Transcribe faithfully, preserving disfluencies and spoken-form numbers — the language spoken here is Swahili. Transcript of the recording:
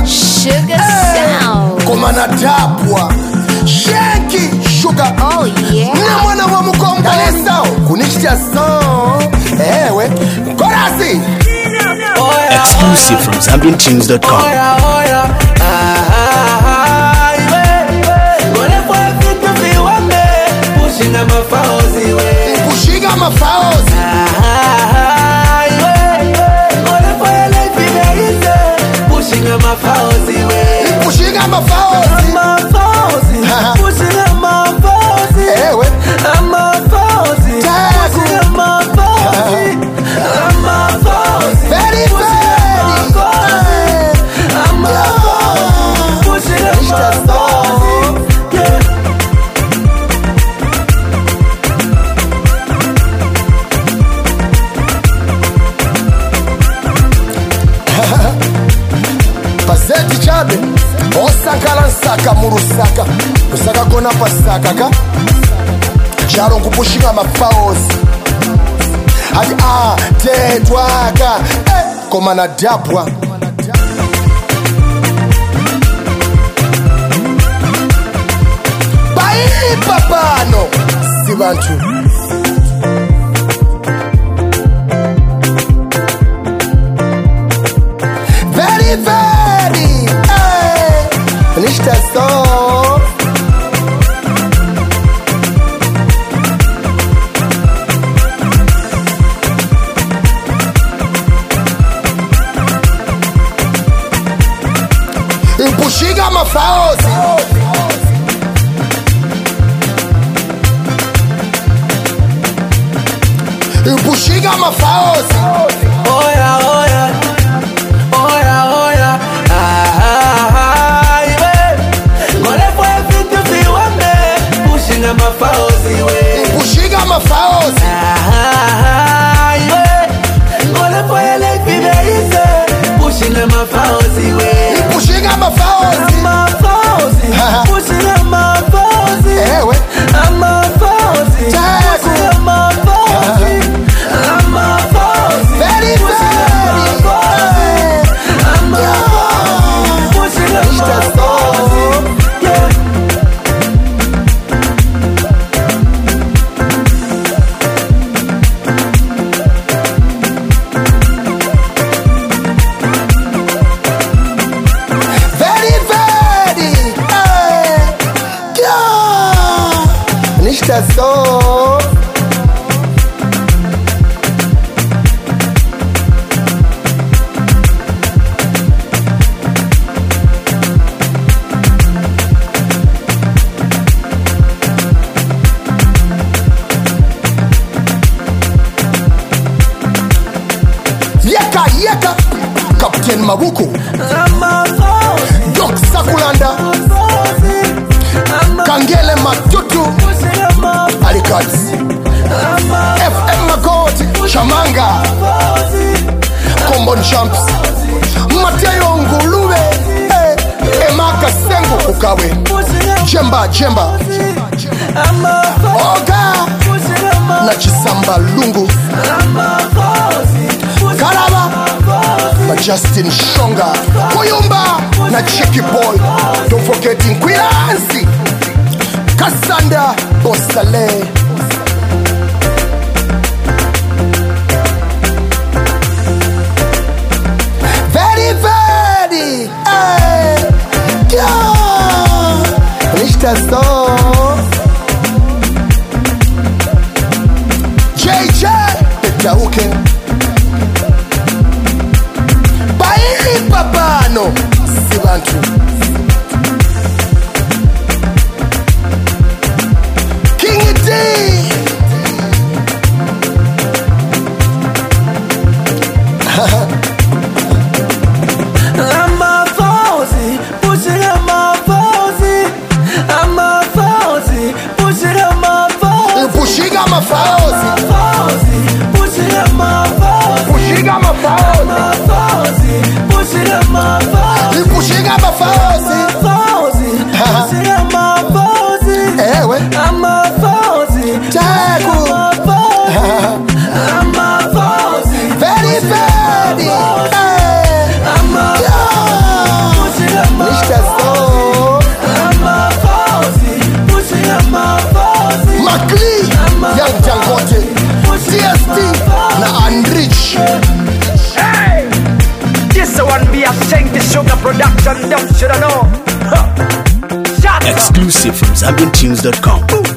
Sugar hey. Sound Komana Dabwa Shanky Sugar. Oh yeah. Na mwana wa mkomba lesao Kunishtia song Ewe Korasi Exclusive from Zambian Tunes dot com. Oya oya ah Gole kwa vitu viwame Pushinga mafaozi we Pushinga mafaozi Gole kwa ele vimeize Pushinga mafaozi we Pushinga mafaozi Mafaozi Pushinga mafaozi Ewe Mafaozi Pushinga mafaozi Mafaozi Very very Pazeti chabe Osaka lansaka murusaka Usaka kona pasaka ka Charo kupushinga mafaozi Hadi ah tetwaka eh, Komana Dabwa Bai papano Sibantu Very very eh, Nishta so Impushinga mafaozi Impushinga mafaozi Oya oya Oya oya ah Gole kwa vitu viwame Pushinga mafaozi we Impushinga mafaozi Gole kwa ele vimeize Pushinga mafaozi we Impushinga mafaozi Mafaozi Pushinga mafaozi Ewe Mafaozi Pushinga mafaozi Mafaozi Very very Pushinga mafaozi Yeah Very very eh, yeah. Nishta so Yeka yeka Captain Mabuku Doc Sakulanda Kangele Matutu Alikats F M Magoti Shamanga Combon Champs Mateo Ngulube eh, Emaka Sengu Kukawe Jemba Jemba Oga Na Chisamba Lungu Kalaba Na Justin Shonga Kuyumba Na Cheeky Boy. Don't forget Nkwilanzi Cassandra Bosale Very very eh, yeah. Nishta so J J Petauke Bai papano Sibantu King D Mafaozi Pushinga mafaozi Mafaozi Pushinga mafaozi Pushinga mafaozi Pushinga mafaozi Pushinga mafaozi Mafaozi Pushinga mafaozi Pushinga mafaozi Pushinga mafaozi Ewe Mafaozi Taku Mafaozi Very very eh, yeah. Makli, Young Dangote, T S T, na Andrich. Hey! This one be a Shank the Sugar production, them shoulda know. Huh. Shut up. Exclusive from Zambian Tunes dot com.